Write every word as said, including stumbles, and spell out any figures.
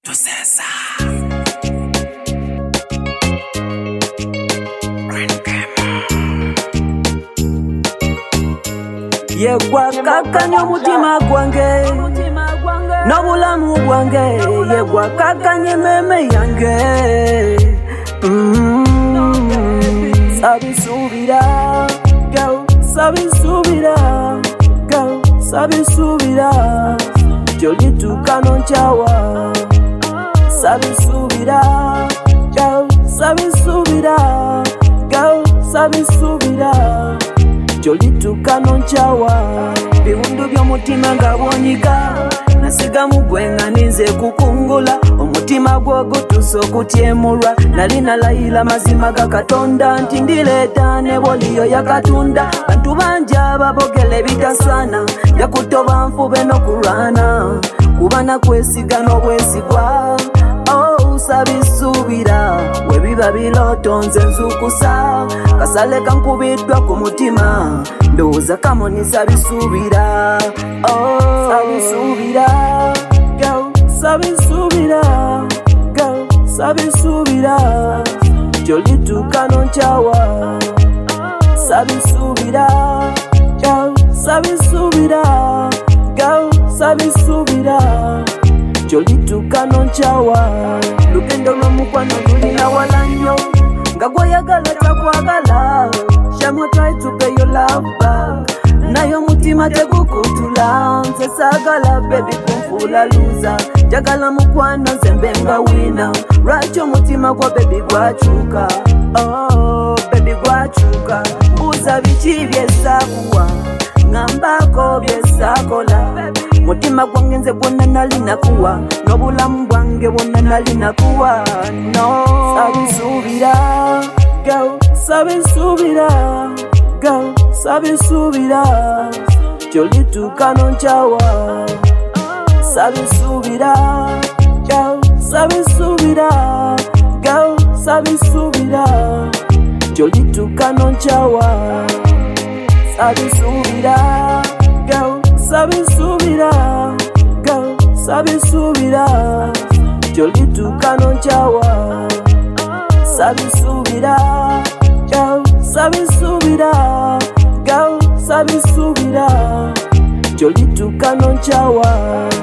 Tosesa. Yegwa kakanya mutima gwange n'obulamu bwange, yegwa kakanya meme yange. mm. Sabisubira girl, sabisubira girl, sabisubira jolituka nonchawa. Sabisubira girl, sabisubira girl, sabisubira jolituka nonchawa. Biwundu by'omutima nga bwonyiga nasiga mugwenga ninze kukungula. Omutima gwo gutuso okutyemulwa, nali nalayira mazima ga Katonda nti ndireeta ne bwoliyo yakatunda. Bantu bangi ababogera ebitasaana, yakutoba nfube n'okulwana, kuba nakwesiga n'obwesigwa. Oh, sabisubira webiba biroto nze nzukusa, kasale kankubiddwa ku mutima ndowooza kamoni. Sabisubira oh, sabisubira girl, sabisubira girl, sabisubira jolituka nonchawa. Sabisubira girl, sabisubira girl, sabisubira jolituka nonchawa. Lugendo lw'omukwano lulina wala nnyo, nga gw'oyagala takwagala. Shame try to pay your love back, naye omutima tegukutula. Nze saagala baby kunfuula luza, njagala mukwano nze mbe nga wina. Lwaki omutima gwa baby gwakyuka? Oh baby gwakyuka. Mbuuza biki byesaakuwa, ngambako byesaakola. Mutima gwange nze bwonna nali nakuwa, n'obulamu bwange bwonna nali nakuwa. No, sabisubira girl, sabisubira girl, sabisubira jolituka nonchawa. Sabisubira girl, sabisubira girl, sabisubira jolituka nonchawa. Sabisubira girl, sabisubira girl, sabisubira jolituka nonchawa. Sabisubira girl, sabisubira girl, sabisubira jolituka nonchawa.